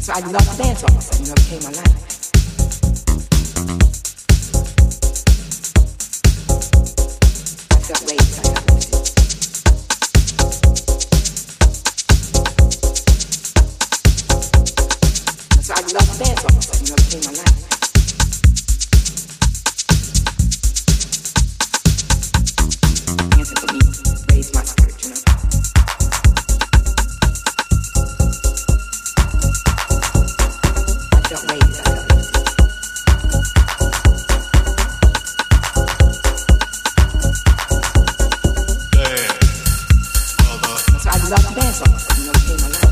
So I love to dance all of a sudden, you know, it became my life. I felt raised, I felt lifted. So I love to dance all of a sudden, you know, it became my life. Dancing for me raised my spirit, you know. I felt raised, I felt lifted. So I love to dance all of a sudden, you know, it became my life.